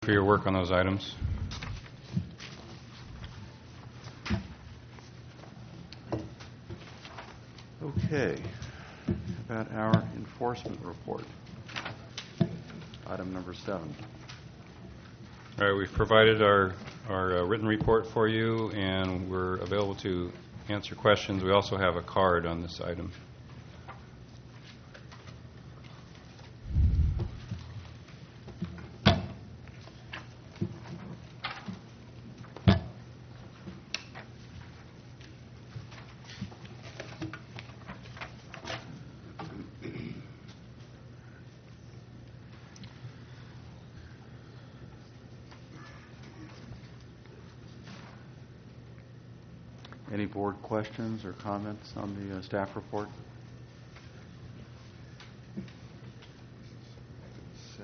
For your work on those items. Okay, about our enforcement report, item number 7. All right, we've provided our written report for you, and we're available to answer questions. We also have a card on this item. Any board questions or comments on the staff report? 7.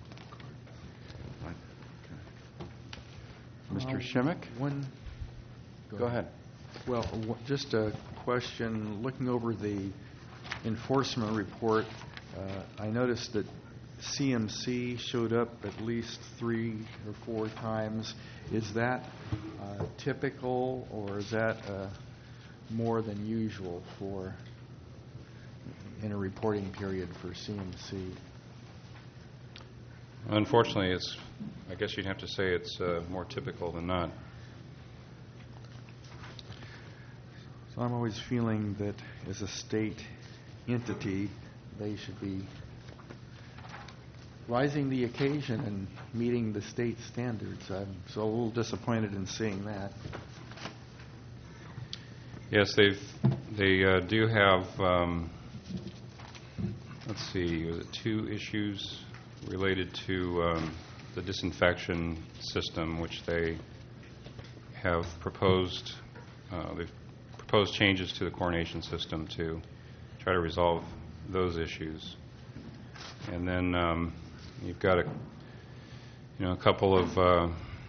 Okay. Mr. Shimmick? Go ahead. Well, just a question. Looking over the enforcement report, I noticed that CMC showed up at least 3 or 4 times. Is that typical, or is that more than usual for in a reporting period for CMC? Unfortunately, I guess you'd have to say it's more typical than not. So I'm always feeling that as a state entity, they should be rising the occasion and meeting the state standards. I'm so a little disappointed in seeing that. Yes, they do have. Let's see, was it 2 issues related to the disinfection system, which they have proposed. They've proposed changes to the chlorination system to try to resolve those issues, and then. You've got a couple of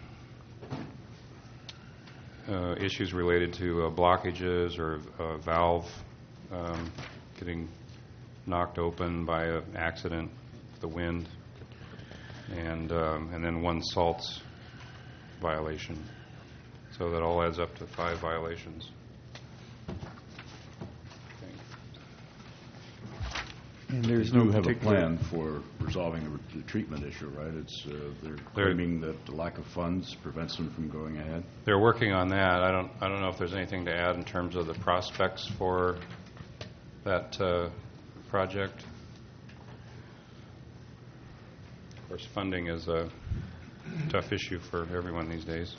issues related to blockages or a valve getting knocked open by an accident, the wind, and then 1 salts violation. So that all adds up to 5 violations. And there's no have a plan for resolving the treatment issue, right? It's they're claiming that the lack of funds prevents them from going ahead. They're working on that. I don't know if there's anything to add in terms of the prospects for that project. Of course, funding is a tough issue for everyone these days.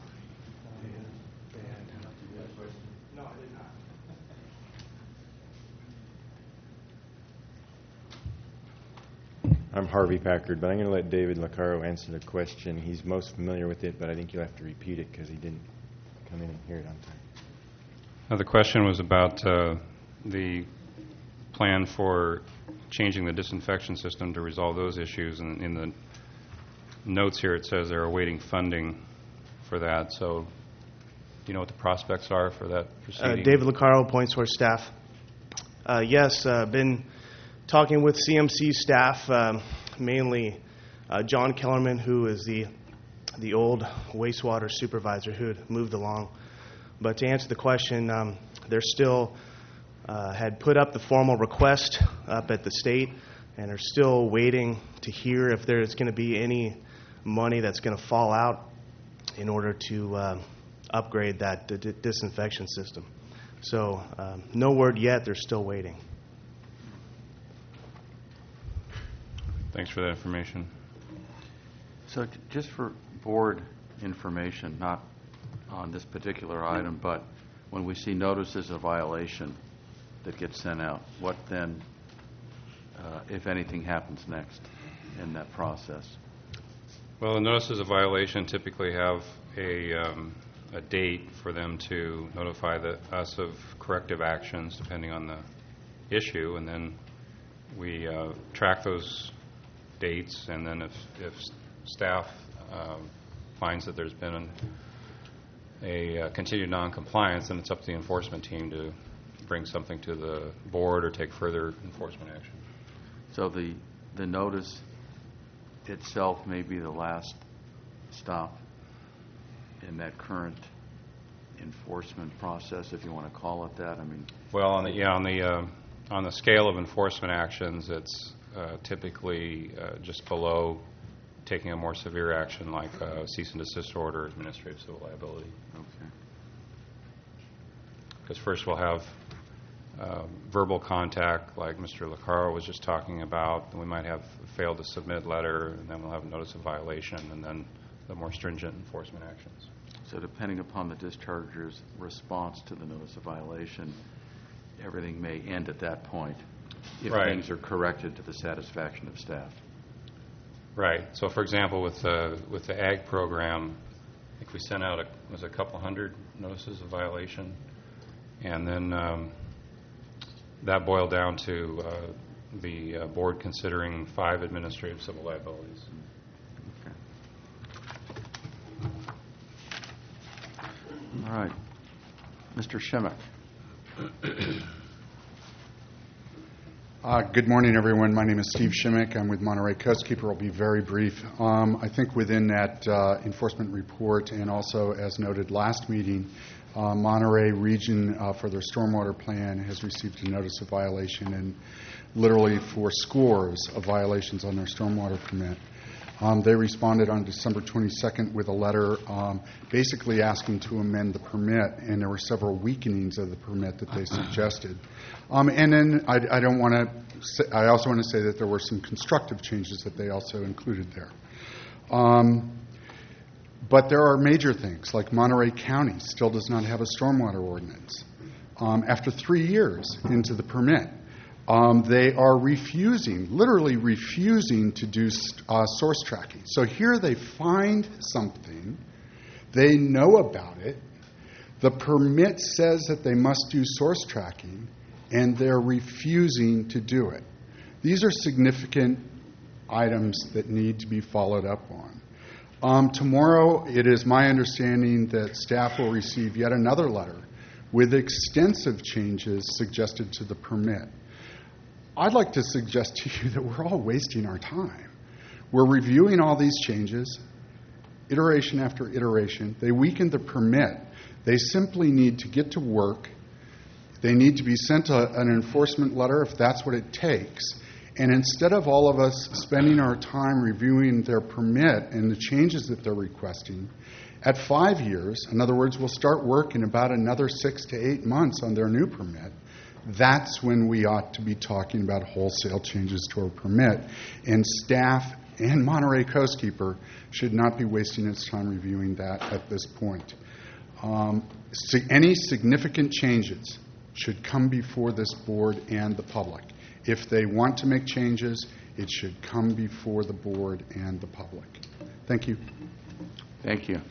I'm Harvey Packard, but I'm going to let David Licaro answer the question. He's most familiar with it, but I think you'll have to repeat it because he didn't come in and hear it on time. The question was about the plan for changing the disinfection system to resolve those issues. And in the notes here it says they're awaiting funding for that. So do you know what the prospects are for that proceeding? David Licaro, Point Source staff. Yes, been talking with CMC staff, mainly John Kellerman, who is the old wastewater supervisor who had moved along. But to answer the question, they're still had put up the formal request up at the state and are still waiting to hear if there's going to be any money that's going to fall out in order to upgrade that disinfection system. So no word yet. They're still waiting. Thanks for that information. So just for board information, not on this particular item, but when we see notices of violation that get sent out, what then, if anything, happens next in that process? Well, the notices of violation typically have a date for them to notify us of corrective actions depending on the issue, and then we track those dates, and then if staff finds that there's been a continued non-compliance, then it's up to the enforcement team to bring something to the board or take further enforcement action. So the notice itself may be the last stop in that current enforcement process, if you want to call it that? I mean, Well, on the scale of enforcement actions, it's typically just below taking a more severe action like a cease and desist order, administrative civil liability. okay. Because first we'll have verbal contact, like Mr. Licaro was just talking about, and we might have failed to submit letter, and then we'll have a notice of violation, and then the more stringent enforcement actions. So depending upon the discharger's response to the notice of violation, everything may end at that point if Right. things are corrected to the satisfaction of staff. Right. So, for example, with the ag program, I think we sent out a couple hundred notices of violation, and then that boiled down to the board considering 5 administrative civil liabilities. Okay. All right. Mr. Schimmick. Good morning, everyone. My name is Steve Schimmick. I'm with Monterey Coastkeeper. I'll be very brief. I think within that enforcement report, and also as noted last meeting, Monterey Region for their stormwater plan has received a notice of violation, and literally for scores of violations on their stormwater permit. They responded on December 22nd with a letter basically asking to amend the permit, and there were several weakenings of the permit that they suggested. And then I also want to say that there were some constructive changes that they also included there. But there are major things, like Monterey County still does not have a stormwater ordinance. After 3 years into the permit, they are literally refusing to do source tracking. So here they find something, they know about it, the permit says that they must do source tracking, and they're refusing to do it. These are significant items that need to be followed up on. Tomorrow, it is my understanding that staff will receive yet another letter with extensive changes suggested to the permit. I'd like to suggest to you that we're all wasting our time. We're reviewing all these changes, iteration after iteration. They weakened the permit. They simply need to get to work. They need to be sent an enforcement letter if that's what it takes. And instead of all of us spending our time reviewing their permit and the changes that they're requesting, at 5 years, in other words, we'll start work in about another 6 to 8 months on their new permit. That's when we ought to be talking about wholesale changes to our permit. And staff and Monterey Coastkeeper should not be wasting its time reviewing that at this point. Any significant changes should come before this board and the public. If they want to make changes, it should come before the board and the public. Thank you. Thank you.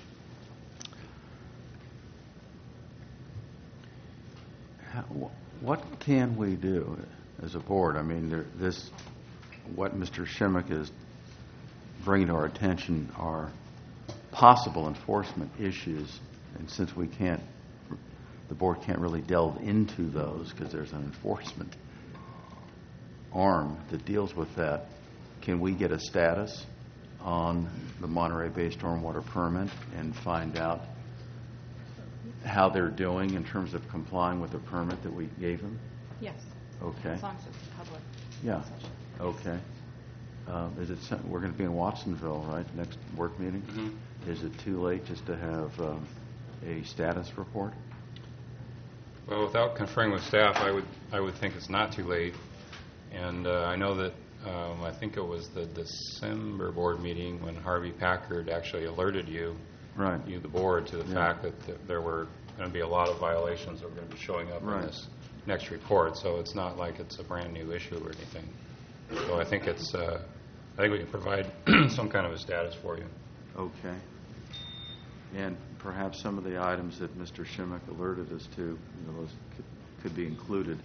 What can we do as a board? I mean, what Mr. Schimmick is bringing to our attention are possible enforcement issues, and since the board can't really delve into those because there's an enforcement arm that deals with that, can we get a status on the Monterey Bay stormwater permit and find out how they're doing in terms of complying with the permit that we gave them? Yes. Okay. As long as it's public. Yeah. Session. Okay. We're going to be in Watsonville, right, next work meeting? Mm-hmm. Is it too late just to have a status report? Well, without conferring with staff, I would think it's not too late. And I know that I think it was the December board meeting when Harvey Packard actually alerted you, the board, to the fact that there were going to be a lot of violations that were going to be showing up in this next report. So it's not like it's a brand new issue or anything. So I think we can provide some kind of a status for you. Okay. And perhaps some of the items that Mr. Schimmick alerted us to, those could be included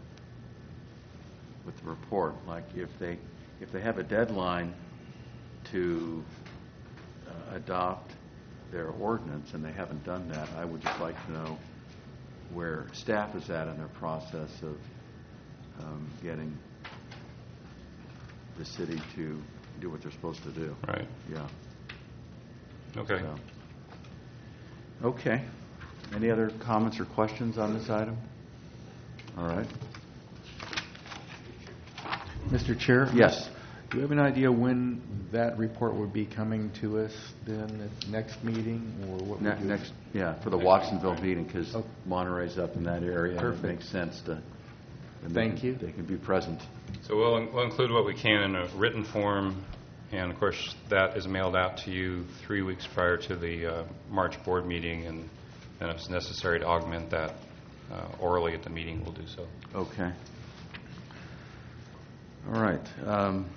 with the report. Like if they have a deadline to adopt their ordinance and they haven't done that, I would just like to know where staff is at in their process of getting the city to do what they're supposed to do. Right. Yeah. Okay. Okay. Any other comments or questions on this item? All right. Mr. Chair? Yes. Do you have an idea when that report would be coming to us then at next meeting, or what? would you- Next, yeah, for the Watsonville meeting, because Oh. Monterey's up in that area. and Perfect. It makes sense to. and Thank you. They can be present. So we'll include what we can in a written form, and of course, that is mailed out to you 3 weeks prior to the March board meeting, and if it's necessary to augment that orally at the meeting, we'll do so. Okay. All right.